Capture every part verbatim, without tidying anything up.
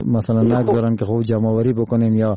مثلا نگذارن که خوب جمع آوری بکنین یا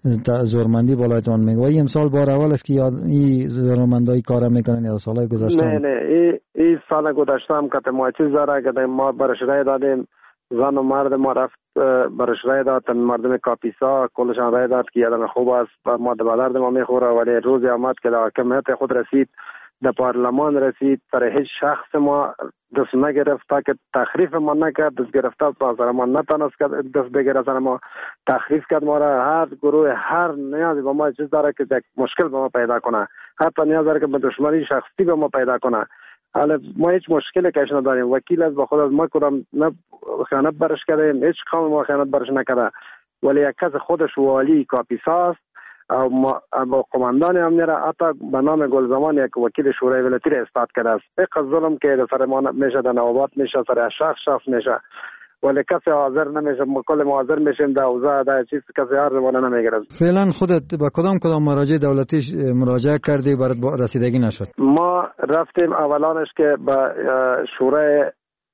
زورمندی بالایتون میگه. این امسال بار اول است که یاد این زورمندای کار میکنن یا سالهای گذشته؟ نه نه این این سال گذشته هم که ما چیز داره که ما برش رای دادیم، زن و مرد ما رفت برش رای داد، مردم کاپیسا کلشان رای داد که یادم خوب است ما به درد ما میخوره، ولی روزی آمد که در حاکمیت خود رسید، در پارلمان رسید، سر هیچ شخص ما دست نگرفت تا که تخریف ما نکرد، دست گرفته سر ما نتانست که دست بگیره، سر ما تخریف کرد. ما را هر گروه هر نیازی به ما چیز داره که یک مشکل به ما پیدا کنه، حتی نیاز داره که به دشمنی شخصی به ما پیدا کنه. حالا ما هیچ مشکلی کش نداریم، وکیل از با خود از ما کدام نه خیانت برش کردیم، هیچ قوم ما خیانت برش نکرده، ولی یک کس خودش والی کاپیسا است او با قماندان امنیت حتی به نام گلزمان یک وکیل شورای ولایتی را اثبات کرده است. یک ظلم که سر ما میشه، در نوبات میشه، سر شخص شخص میشه، ولی کسی حاضر نمیشه. ما کل ما حاضر میشیم در اوضاع در چیز کسی هر زمانه نمیگیره. فعلا خودت با کدام کدام مراجع دولتی مراجعه کردی برات رسیدگی نشد؟ ما رفتیم اولانش که به شورای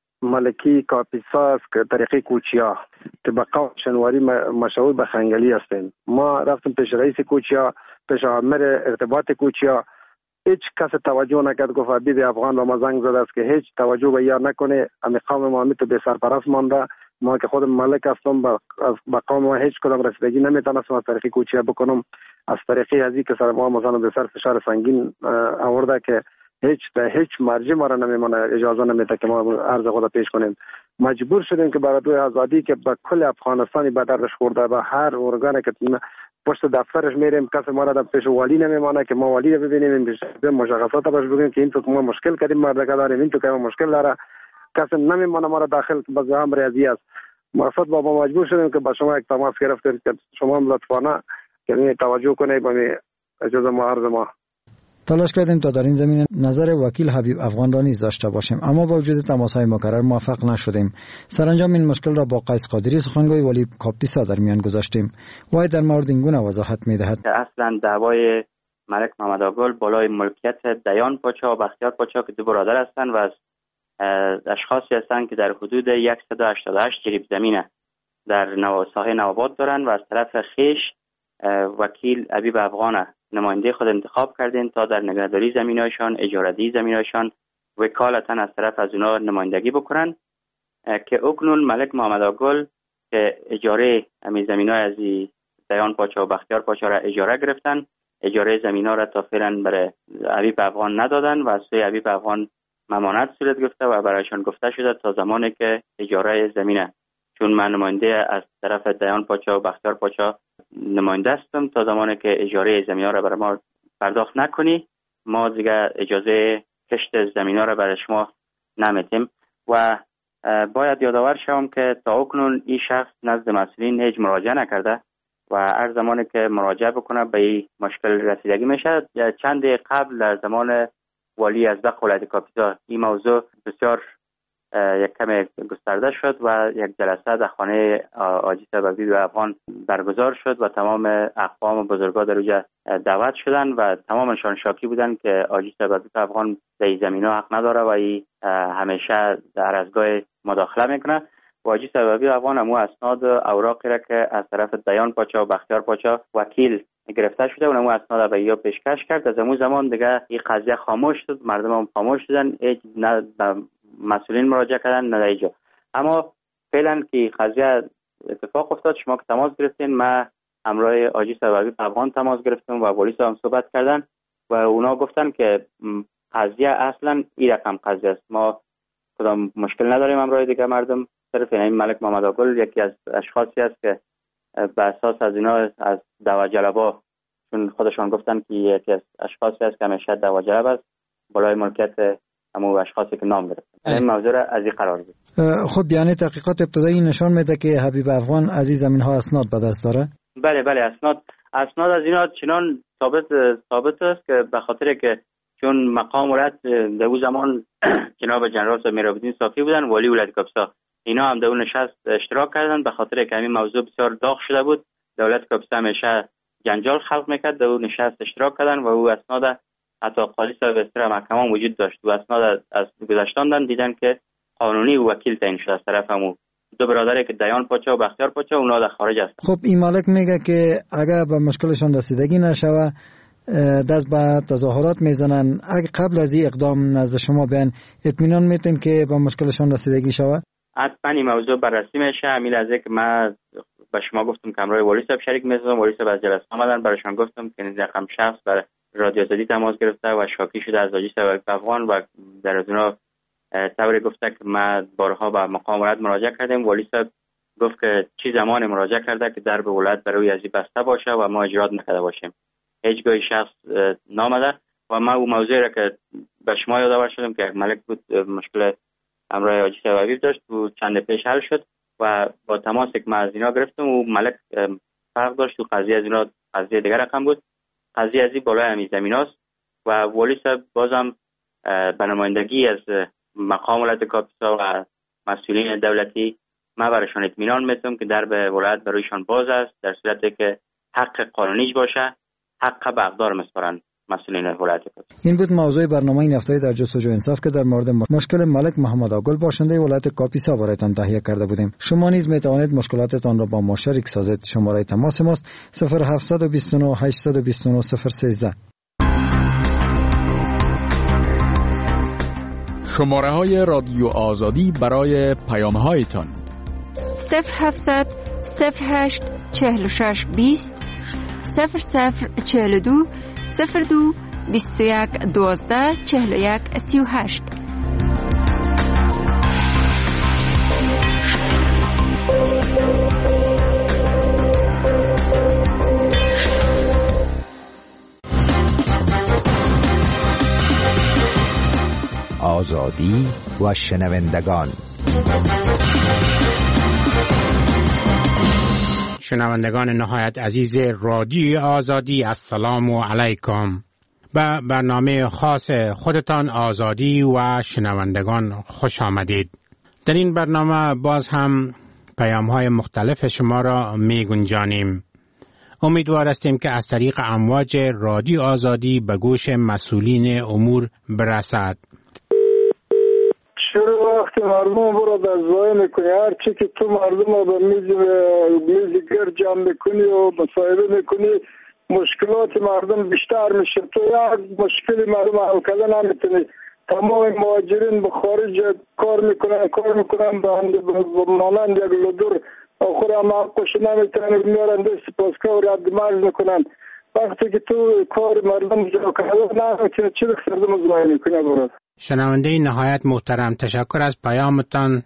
ملکی کاپیسا است که طریقی کوچیا که به قوم شنواری مشهور به خنگلی هستیم. ما رفتیم پیش رئیس کوچیا، پیش امر ارتباط کوچیا، هیچ کس توجه نکرد. گفت عبید افغان با ما زنگ زده است که هیچ توجه به یا نکنه، امی قوم ما تو به سرپرست مانده. ما که خود ملک هستم با قوم ما هیچ کدام رسیدگی نمیتونستم از طریق کوچیا بکنم، از طریقی ازی که سر ما مثلا به سر فشار سنگین آورده که هیچ به هیچ مرجع ما را نمیمونه، اجازه نمیده که ما عرض خود پیش کنیم. مجبور شدیم که برای دوی آزادی که به کل افغانستانی به دردش خورده، به هر ارگانی که پشت دفترش میریم کس ما را در پیش والی نمیمانه که ما والی رو ببینیم، این مشخصات باش بگیم که این تو ما مشکل کردیم، مردگا داریم، این تو که ما مشکل داره، کس نمیمانه ما را داخل که به امر ازی است. مقصد با ما مجبور شدیم که با شما یک تماس گرفتیم که شما لطفانه که توجه کنید به اجازه ما عرض ما. تلاش کردیم تا در این زمینه نظر وکیل حبیب افغان را نیز داشته باشیم، اما با وجود تماس‌های مکرر موفق نشدیم. سرانجام این مشکل را با قیس قادری سخنگوی ولی کاپیسا در میان گذاشتیم. وای در مورد این گونه وضاحت می‌دهد. اصلا دعوای ملک محمد آگل بالای ملکیت دیان پاچا و بختیار پاچا که دو برادر هستند و از اشخاصی هستند که در حدود صد و هشتاد و هشت جریب زمین در ساحه نوآباد دارند و از طرف خیش وکیل حبیب افغان نماینده خود انتخاب کردین تا در نگهداری زمینایشان، اجاره‌دهی زمینایشان وکالتا از طرف از اونا نمایندگی بکنن که اکنون ملک محمد آگل که اجاره همین زمینای از دیان پاچا و بختیار پاچا را اجاره گرفتن، اجاره زمینا را تا فعلا برای حبیب افغان ندادن و از سوی حبیب افغان ممانعت صورت گرفته و برایشان گفته شده تا زمانی که اجاره زمینه، چون من نماینده از طرف دیان پاچا و بختیار پاچا نماینده هستم، تا زمانی که اجاره زمین‌ها را برای ما پرداخت نکنی ما دیگه اجازه کشت زمین‌ها را برای شما نمیدیم. و باید یادآور شوم که تا اکنون این شخص نزد مسئولین هیچ مراجعه نکرده و هر زمانی که مراجعه بکنه به این مشکل رسیدگی میشه. چند قبل در زمان والی از دق ولایت کاپیسا این موضوع بسیار یک کم گسترده شد و یک جلسه در خانه حاجی سببی و افغان برگزار شد و تمام اقوام و بزرگان در اونجا دعوت شدن و تمامشان شاکی بودن که حاجی سببی و افغان در این زمینه حق نداره و ای همیشه در ارزگاه مداخله میکنه. و حاجی سببی و افغان همو اسناد اوراقی را که از طرف دیان پاچا و بختیار پاچا وکیل گرفته شده و همو اسناد به یا پیشکش کرد. از همون زمان دیگه این قضیه خاموش شد، مردم هم خاموش شدن، هیچ نه مسئولین مراجعه کردن نه اینجا. اما فعلا که قضیه اتفاق افتاد، شما که تماس گرفتین، ما همراه حاجی سببی افغان تماس گرفتم و والی هم صحبت کردن و اونا گفتن که قضیه اصلا این رقم قضیه است، ما کدام مشکل نداریم همراه دیگه مردم. صرف این ملک محمد آگل یکی از اشخاصی است که به اساس از اینا از دعوت جلبا، چون خودشان گفتن که یکی از اشخاصی است که همیشه دعوت جلب است بالای ملکیت همون اشخاصی که نام گرفتن. این موضوع را از این قرار بود. خب یعنی تحقیقات ابتدایی نشان میده که حبیب افغان از این زمین ها اسناد به دست داره؟ بله بله اسناد اسناد از اینا چنان ثابت ثابت است که به خاطر که چون مقام ولایت در اون زمان جناب جنرال میرابدین صافی بودن والی ولایت کاپیسا، اینا هم در اون نشست اشتراک کردن به خاطر که همین موضوع بسیار داغ شده بود. دولت کاپیسا همیشه جنجال خلق میکرد، در اون نشست اشتراک کردن و او اسناد حتی قاضی صاحب استرا محکمه وجود داشت و اسناد از گذشتاندن دیدن که قانونی وکیل تعیین شده از طرف همو دو برادری که دیان پاچا و بختیار پاچا اونا در خارج هستن. خب این مالک میگه که اگر به مشکلشان رسیدگی نشوه دست به تظاهرات میزنن. اگه قبل از این اقدام نزد شما بیان اطمینان میتین که به مشکلشان رسیدگی شوه؟ حتما این موضوع بررسی میشه. همین از که من به شما گفتم که همراه والی صاحب شریک میشدم، والی صاحب از جلسه آمدن، برایشان گفتم که این رقم شخص برای رادیو آزادی تماس گرفته و شاکی شده از حاجی صاحب افغان و در از اونا طوری گفته که ما بارها به مقام ولایت مراجعه کردیم. والی صاحب گفت که چی زمان مراجعه کرده که در به ولایت برای ازی بسته باشه و ما اجرات نکرده باشیم. هیچگاه شخص نامده و ما اون موضوعی را که به شما یادآور شدم که ملک بود مشکل همراه حاجی صاحب حبیب داشت و چند پیش حل شد و با تماس که ما از اینا گرفتم و ملک فرق داشت و قضیه از اینا قضیه دیگر رقم بود. قضیه ازی بالای همین زمین است و والی صاحب بازم به نمایندگی از مقام ولایت کاپیسا و مسئولین دولتی ما برایشان اطمینان میدم که در به ولایت برایشان باز است در صورتی که حق قانونیش باشه، حق به اقدار مسپارن مسئولین ولایت کاپیسا. این بود موضوع برنامه این هفته در جستجو انصاف که در مورد مشکل ملک محمد آگل باشنده ولایت کاپیسا برایتان تهیه کرده بودیم. شما نیز می توانید مشکلاتتان را با ما شریک سازید. شماره تماس ماست صفر هفت دو نه هشت دو نه صفر یک سه. شماره های رادیو آزادی برای پیام هایتان صفر هفتصد صفر هشت چهل و شش بیست صفر صفر چهل و دو صفر دو بیست و یک دوازده چهل و یک سی و هشت. آزادی و شنوندگان. شنوندگان نهایت عزیز رادیو آزادی، السلام علیکم. به برنامه خاص خودتان آزادی و شنوندگان خوش آمدید. در این برنامه باز هم پیام های مختلف شما را می گنجانیم. امیدوار هستیم که از طریق امواج رادیو آزادی به گوش مسئولین امور برسد. چرا وقتی مردم برو دزدایی میکنی، هر چی که تو مردم رو به میز میز گرد جمع میکنی و مصاحبه میکنی مشکلات مردم بیشتر میشه. تو یک مشکلی مردم حل کردن نمیتونی. تمام مهاجرین به خارج کار میکنن کار میکنن به مانند یک لودر آخر هم حقش نمیتونن میارن دست پاسکا و رد مرز میکنن. وقتی که تو کار مردم جا کردن نمیتونی چی بخیر مزمایی میکنی. برد شنونده نهایت محترم، تشکر از پیامتان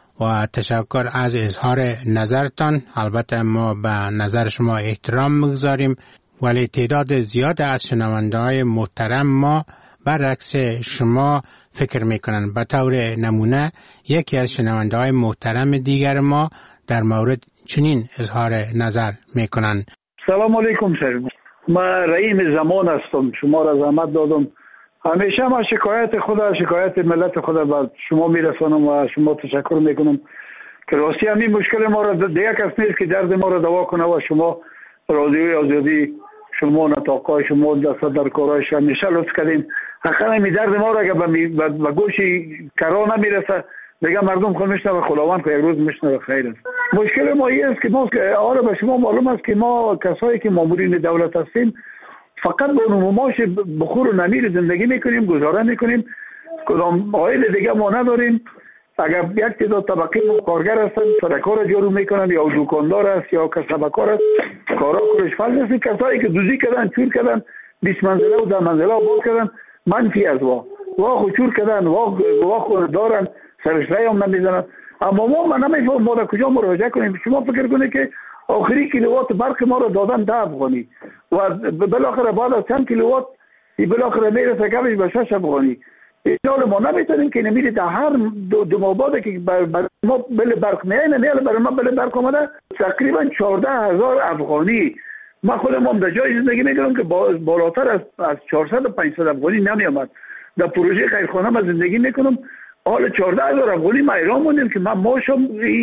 و تشکر از اظهار نظرتان. البته ما به نظر شما احترام میگذاریم، ولی تعداد زیاد از شنونده های محترم ما برعکس شما فکر میکنن. به طور نمونه یکی از شنونده های محترم دیگر ما در مورد چنین اظهار نظر میکنن. سلام علیکم سر، من رحیم زمان هستم، شما را زحمت دادم. همیشه ما شکایت خود شکایت ملت خود به شما میرسانم و شما تشکر میکنم که راستی همین مشکل ما را دیگه کس نیست که درد ما را دوا کنه و شما رادیوی آزادی، شما نطاقای شما دست در کارایش همیشه لطف کردین. حقا همین درد ما را که به گوشی کرا نمیرسه دیگه مردم خود میشنوه، خداوند که یک روز میشنوه خیر است. مشکل ما این است که ما آره به شما معلوم است که ما کسایی که مامورین دولت هستیم فقط با نموماش بخور و نمیر زندگی میکنیم، گزاره میکنیم، کدام عائل دیگه ما نداریم. اگر یک تعداد طبقه کارگر هستن سرکار جارو میکنن یا دکاندار است یا کسبکار است کارا کارش فرض است. کسایی که دوزی کردن چور کردن بیست منزله و ده منزله آباد کردن منفی از وا وا خو چور کردن وا وا خو دارن سرش رای هم نمیزنن. اما ما من نمیفهم ما در کجا مراجعه کنیم. شما فکر کنید که آخری کیلووات برق ما رو دادن ده افغانی و بالاخره بعد از چند کیلووات این بالاخره میرسه کمش به شش افغانی. اینا ما نمیتونیم که نمیری در هر دو, دو ماباده که بر, بر ما بل برق میایه نه برای ما بل برق آمده تقریبا چهارده هزار افغانی. ما خودم هم در جای زندگی میکنم که بالاتر از از چهارصد و پانصد افغانی نمیامد. در پروژه خیرخانه ما زندگی میکنم، حالا چهارده هزار افغانی ما ایران موندیم که من ماشم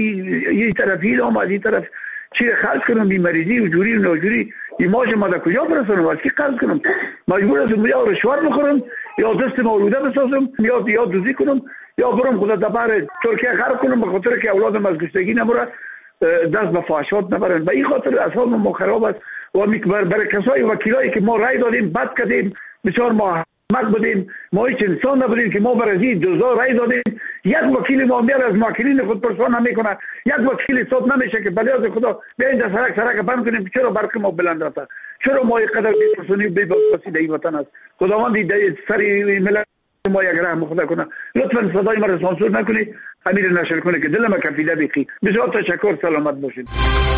این طرفی آمد این طرف چی خرج کنم، بیماریزی و جوری و ناجوری این ماش ما در کجا برسونم، از کی قرض کنم؟ مجبور هستم یا رشوت بخورم یا دست مولوده بسازم یا یا دوزی کنم یا برم خدا دبر ترکیه غرق کنم به خاطر که اولادم از گشتگی نبره دست به فحشات نبرن. به این خاطر اساس ما خراب است و برای کسای وکیلایی که ما رای دادیم بد کردیم، بسیار ما احمق بودیم، ما هیچ انسان نبودیم که ما برای جزا رای دادیم. یک وکیل ما میاد از موکلین خود پرسان نمیکنه، یک وکیل صوت نمیشه که بلیاز خدا بیاین در سرک سرک بند کنیم. چرا برق ما بلند است؟ چرا ما اینقدر بی‌پرسونی و بی‌باکی در این وطن است؟ خداوند در سری ملت ما یک رحم خدا کنه. لطفا صدای ما را سانسور نکنید، امیر نشر کنه که دل ما کفیده بخی. بسیار تشکر، سلامت باشید.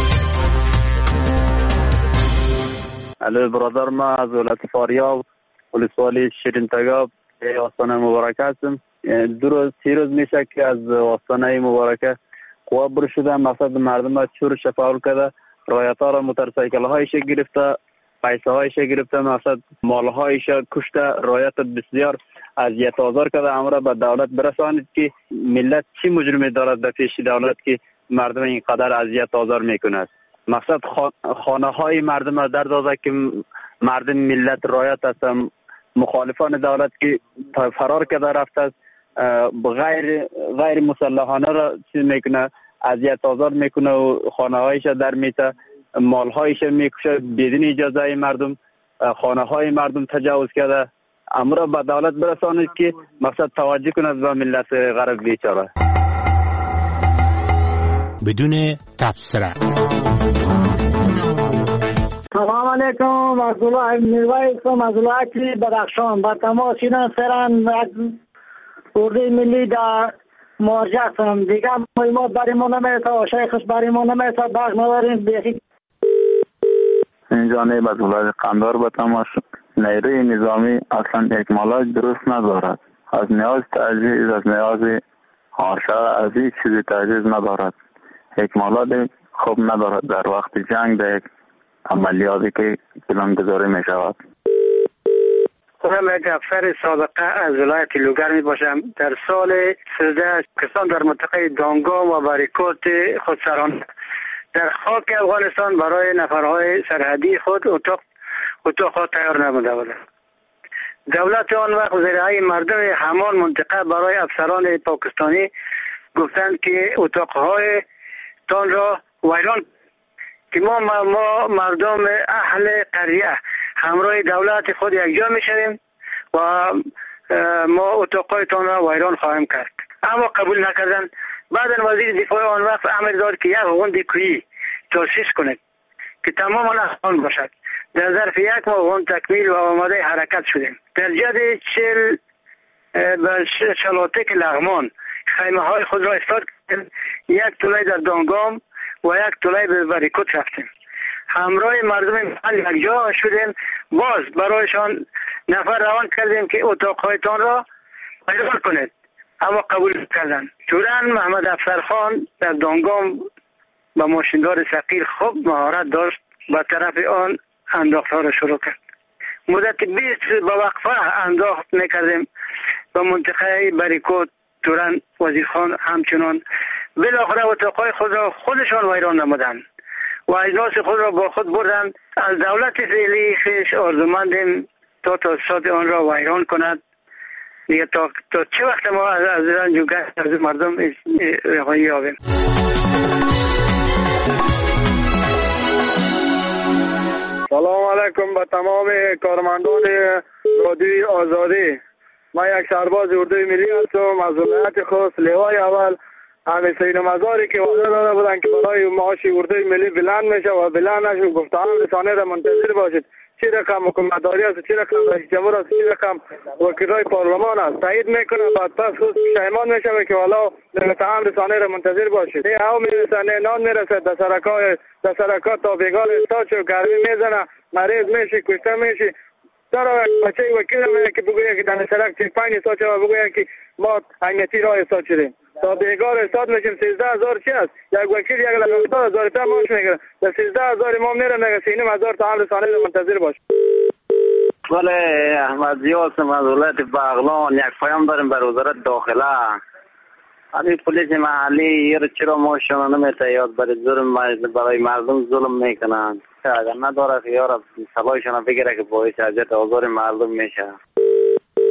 علی برادر، ما از ولایت فاریاب ولسوالی شیرین تگاب آستانه مبارکه هستم. دو روز سی روز میشه که از آستانه مبارکه قوا برو شده، مقصد مردم را چور شفاول کرده، رایت ها را موتورسایکل هایش گرفته، پیسه هایش گرفته، مقصد مال هایش کشته، رایت بسیار اذیت آزار کرده. امر به دولت برسانید که ملت چی مجرمی دارد در پیش دولت که مردم اینقدر اذیت آزار میکنه. مقصد خانه های مردم را در دازه که مردم ملت رایت هستن، مخالفان دولت که فرار کرده رفته است، غیر غیر مسلحانه را چیز میکنه، اذیت آزار میکنه و خانه هایش در میته، مال هایش میکشه بدون اجازه مردم، خانه های مردم تجاوز کرده. امر به دولت برسانید که مقصد توجه کند به ملت غرب بیچاره. بدون تبصره. سلام علیکم، از الله میرویسم از ولایت بدخشان. با تماس شدن سران اردوی ملی در مارجه هستم. دیگه مهمات برای ما نمیتا، شیخش برای ما نمیتا، بخ نداریم بیخی. اینجا نیب از ولایت قندار با تماس. نیروی نظامی اصلا اکمالات درست ندارد. از نیاز تعجیز، از نیاز هارشه، از هیچ چیزی تعجیز ندارد. اکمالات خوب ندارد در وقت جنگ، در عملیاتی که پلانگذاری می شود. خودم یک افسر سابقه از ولایت لوگر می باشم. در سال سیزده پاکستان در منطقه دانگام و باریکوت خود سران در خاک افغانستان برای نفرهای سرحدی خود اتاق اتاق خود تیار نموده بود. دولت آن وقت زیرهای مردم همان منطقه برای افسران پاکستانی گفتند که اتاقهای تان را ویران که ما ما مردم اهل قریه همراه دولت خود یکجا میشویم و ما اتاقایتان را ویران خواهیم کرد. اما قبول نکردن. بعد وزیر دفاع آن وقت امر داد که یک غوند کویی تاسیس کنید که تماما آن باشد. در ظرف یک ماه غوند تکمیل و آماده حرکت شدیم. در جد چل به شلاتک لغمان خیمه های خود را استاد کردیم. یک طوله در دانگام و یک طوله به باریکوت رفتیم. همراه مردم محل یکجا شدیم. باز برایشان نفر روان کردیم که اتاقهایتان را ویران کنید، اما قبول کردن. جورن محمد افسرخان در دانگام با ماشیندار ثقیل خوب مهارت داشت، به طرف آن انداختها را شروع کرد. مدت بیست با وقفه انداخت میکردیم به منطقه باریکوت. جورن وزیرخان همچنان بالاخره اتاقهای خود را خودشان ویران نمودند و اجناس خود را با خود بردند. از دولت فعلی خیش آرزومندیم تا تاسیسات آن را ویران کند. دیگه تا, تا چه وقت ما از از رنج و گشت از مردم رهایی یابیم؟ سلام علیکم به تمام کارمندان رادیوی آزادی. من یک سرباز اردوی ملی هستم از ولایت خوست. لیوای اول همه سین مزاری که وعده داده بودن که برای معاش اردوی ملی بلند میشه و بلند نشه، گفتم رسانه را منتظر باشید. چی رقم حکومتداری است، چی رقم رئیس جمهور است، چی رقم وکیلای پارلمان است تایید میکنه. بعد پس خود پشیمان میشه که والا نمیتونم رسانه را منتظر باشید. نه او میرسه نه نان میرسه. در سرکای در سرکا تا بیگار استاد شو گرمی میزنه، مریض میشی، کشته میشی. در بچه وکیل میگه که بگویه که در سرک چه پنج استاد شو و بگویه که ما امنیتی راه استاد شدیم. تا بیگار استاد میشیم. سیزده هزار چی است؟ یک وکیل یک لک هفتاد هزار تا ماش میگیره. در سیزده هزار ما میره میگه سینم هزار تا هم رسانه رو منتظر باش. ولی احمد زیاد از ولایت بغلان یک پیام داریم بر وزارت داخله. همین پلیس محلی یه چرا ماشون نمیته یاد برای ظلم برای مردم ظلم میکنن. اگر نداره خیار سلایشون بگیره که باعث اذیت آزار مردم میشه.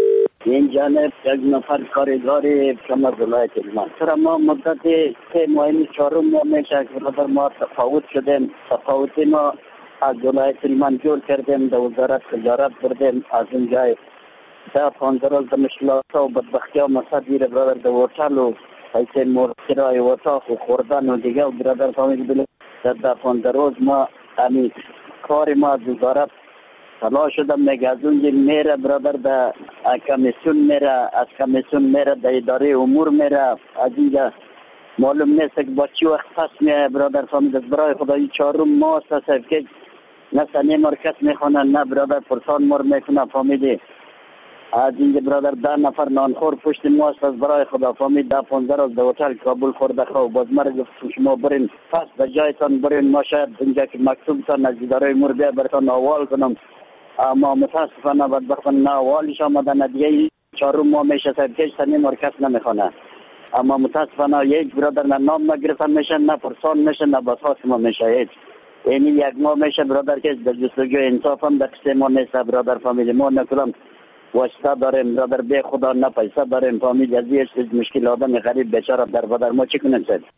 این جانب یک نفر کارگاری کم از ولایت هلمند. چرا ما مدت سه ماه چهارم ماه میشه که برادر ما تفاوت شدیم. تفاوتی ما از ولایت هلمند جور کردیم، در وزارت تجارت بردیم. از این جای ده پانزده روز مشکلات و بدبختی ها مصدیر برادر در هتل و حیث مرکرای وطاق و خوردن و دیگه و برادر فامیل بله در ده پانزده روز ما امی کار ما از وزارت طلا شدم میگه از اونجا میره برادر در کمیسیون میره، از کمیسیون میره در اداره امور میره. از اینجا معلوم نیست که با چی وقت پس میه برادر فامیل. برای خدایی چهارم ماه است که نه سنی مرکز میخونن نه برادر پرسان مر میکنه فامیلی. از اینجا برادر ده نفر نانخور پشت ما است. از برای خدا فامید ده پانزده روز در هتل کابل خورده خواه. باز مرا گفت شما برین پس به جایتان برین، ما شاید اینجا که مکتوبتان از اداره امور بیا برتان احوال کنم. اما متاسفانه بدبختانه نه احوالش آمدن. دیگه چهارم ماه میشه سرکش سنی مرکز نمیخونه. اما متاسفانه یک برادر نه نام نگرفتن میشه، نه پرسان میشه، نه بساس ما میشه. هیچ اینی یک ماه میشه برادر که در جستجوی انصاف هم در قسم ما نیست. برادر فامیلی ما نکلم واسطه داریم برادر، به خدا نه پیسه داریم فامیل. از یک مشکل آدم غریب بیچاره در بدر ما چی کنیم سید؟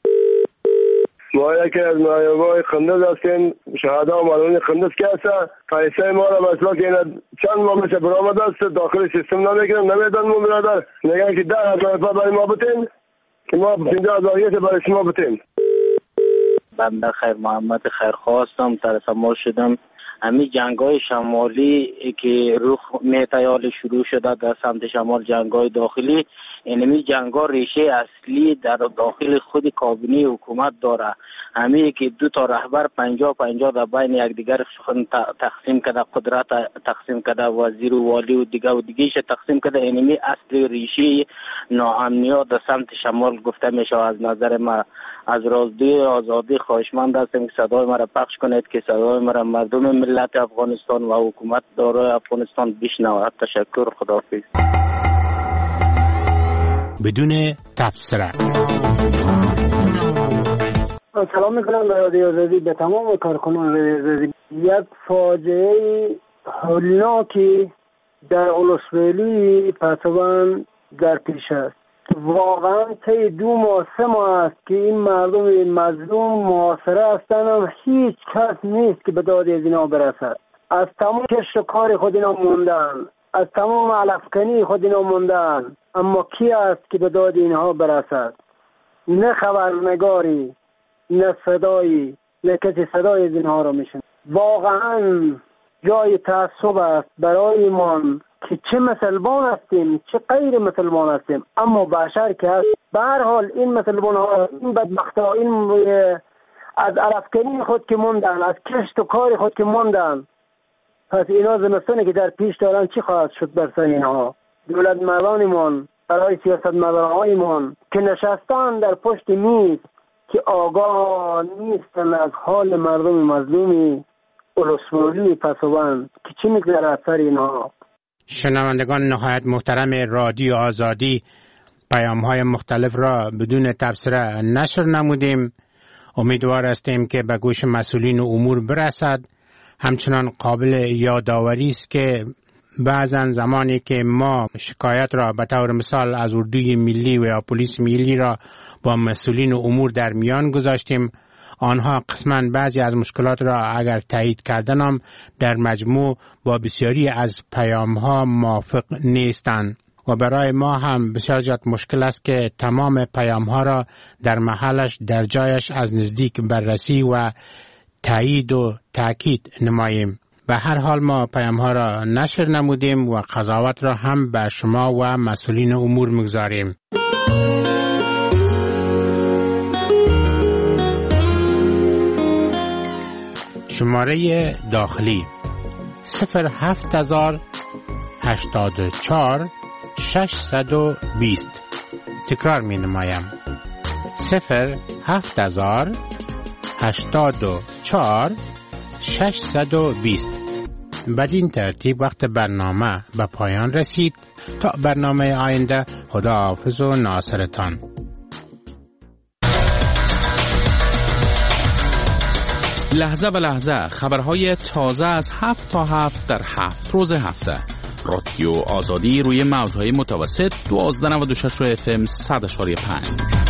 ما یکی از نایبای قندز هستیم، شهده و معلومین قندز که هسته پیسه ما را مثلا که این چند ماه میشه برآمده است داخل سیستم نمیکنم نمیدن ما برادر. میگن که ده هزار روپیه برای ما بتین که ما پنجاه هزار یک برای شما بتین. بنده خیر محمد خیرخواستم طرف ما شدم. همین جنگای شمالی که رخ میتایال شروع شده در سمت شمال، جنگای داخلی، اینمی جنگا ریشه اصلی در داخل خود کابینه حکومت داره. همین که دو تا رهبر پنجاه پنجاه در بین یکدیگر تقسیم کرده، قدرت تقسیم کرده، وزیر و والی و دیگه و دیگهش تقسیم کرده. اینمی اصلی ریشه ناامنیات در سمت شمال گفته میشه. از نظر ما از رادیو آزادی خواهشمند هستیم که صدای ما را پخش کنید که صدای ما را مردم ملت افغانستان و حکومت دارای افغانستان بشنود. تشکر، خداحافظ. بدون تبصره. سلام میکنم به رادیو آزادی، به تمام کارکنان رادیو آزادی. یک فاجعه هولناکی در اولوسویلی پسوان در پیش است. واقعا طی دو ماه سه ماه است که این مردم مظلوم محاصره هستند و هیچ کس نیست که به داد از اینا برسد. از تمام کشت و کار خود اینا موندن، از تمام علفکنی خود اینا موندن، اما کی است که به داد اینها برسد؟ نه خبرنگاری، نه صدایی، نه کسی صدای از اینها را میشن. واقعا جای تعصب است برای ما که چه مسلمان هستیم چه غیر مسلمان هستیم، اما بشر که هست. به هر حال این مسلمان ها، این بدبخت ها، این از علفکنی خود که موندن، از کشت و کار خود که موندن، پس اینا زمستانی که در پیش دارن چی خواهد شد بر سر اینها؟ دولت مردانمان، برای سیاست مدارهایمان که نشستن در پشت میز که آگاه نیستن از حال مردم مظلومی اولوسویلی پسوان که چی میگذره سر اینها. شنوندگان نهایت محترم رادیو آزادی، پیام های مختلف را بدون تبصره نشر نمودیم. امیدوار هستیم که به گوش مسئولین امور برسد. همچنان قابل یادآوری است که بعضا زمانی که ما شکایت را به طور مثال از اردوی ملی و یا پلیس ملی را با مسئولین امور در میان گذاشتیم، آنها قسماً بعضی از مشکلات را اگر تایید کردنم در مجموع با بسیاری از پیام ها موافق نیستند و برای ما هم بسیار زیاد مشکل است که تمام پیام ها را در محلش در جایش از نزدیک بررسی و تایید و تاکید نماییم. به هر حال ما پیام ها را نشر نمودیم و قضاوت را هم به شما و مسئولین امور میگذاریم. شماره داخلی صفر هفت هزار هشتاد و چهار ششصد و بیست. تکرار می نمایم. صفر هفت هزار هشتاد و چهار ششصد و بیست. بدین ترتیب وقت برنامه به پایان رسید. تا برنامه آینده، خدا حافظ و ناصرتان. لحظه به لحظه خبرهای تازه از هفت تا هفت در هفت روز هفته. رادیو آزادی روی موجهای متوسط دوازده نود و شش اف ام صد و پنج.